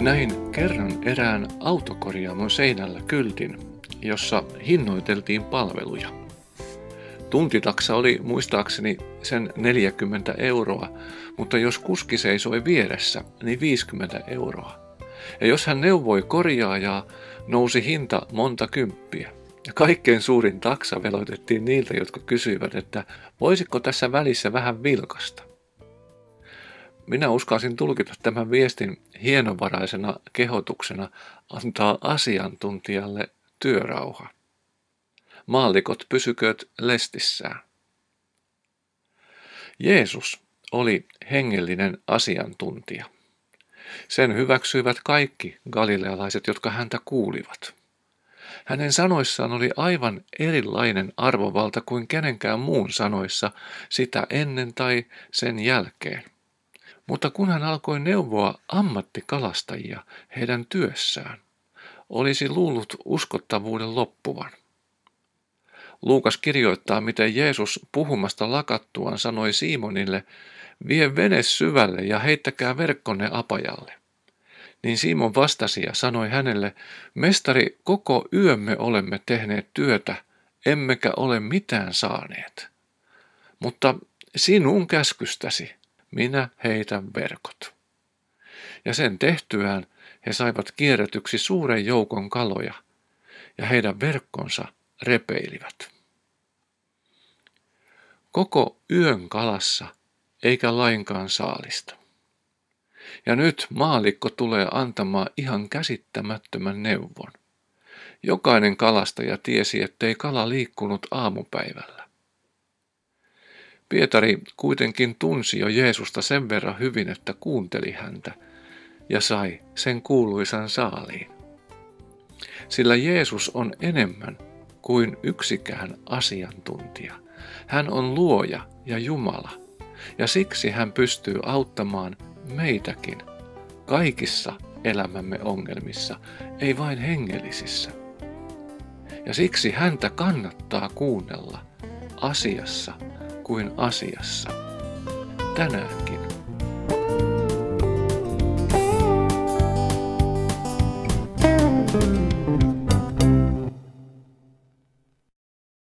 Näin kerran erään autokorjaamon seinällä kyltin, jossa hinnoiteltiin palveluja. Tuntitaksa oli muistaakseni sen 40 €, mutta jos kuski seisoi vieressä, niin 50 €. Ja jos hän neuvoi korjaajaa, nousi hinta monta kymppiä. Ja kaikkein suurin taksa veloitettiin niiltä, jotka kysyivät, että voisiko tässä välissä vähän vilkasta. Minä uskalsin tulkita tämän viestin hienovaraisena kehotuksena antaa asiantuntijalle työrauha. Maallikot pysykööt lestissään. Jeesus oli hengellinen asiantuntija. Sen hyväksyivät kaikki galilealaiset, jotka häntä kuulivat. Hänen sanoissaan oli aivan erilainen arvovalta kuin kenenkään muun sanoissa sitä ennen tai sen jälkeen. Mutta kun hän alkoi neuvoa ammattikalastajia heidän työssään, olisi luullut uskottavuuden loppuvan. Luukas kirjoittaa, miten Jeesus puhumasta lakattuaan sanoi Simonille, vie vene syvälle ja heittäkää verkkonne apajalle. Niin Simon vastasi ja sanoi hänelle, mestari, koko yömme olemme tehneet työtä, emmekä ole mitään saaneet. Mutta sinun käskystäsi minä heitän verkot. Ja sen tehtyään he saivat kierrätyksi suuren joukon kaloja, ja heidän verkkonsa repeilivät. Koko yön kalassa, eikä lainkaan saalista. Ja nyt maallikko tulee antamaan ihan käsittämättömän neuvon. Jokainen kalastaja tiesi, ettei kala liikkunut aamupäivällä. Pietari kuitenkin tunsi jo Jeesusta sen verran hyvin, että kuunteli häntä ja sai sen kuuluisan saaliin. Sillä Jeesus on enemmän kuin yksikään asiantuntija. Hän on luoja ja Jumala, ja siksi hän pystyy auttamaan meitäkin kaikissa elämämme ongelmissa, ei vain hengellisissä. Ja siksi häntä kannattaa kuunnella asiassa kuin asiassa tänäänkin.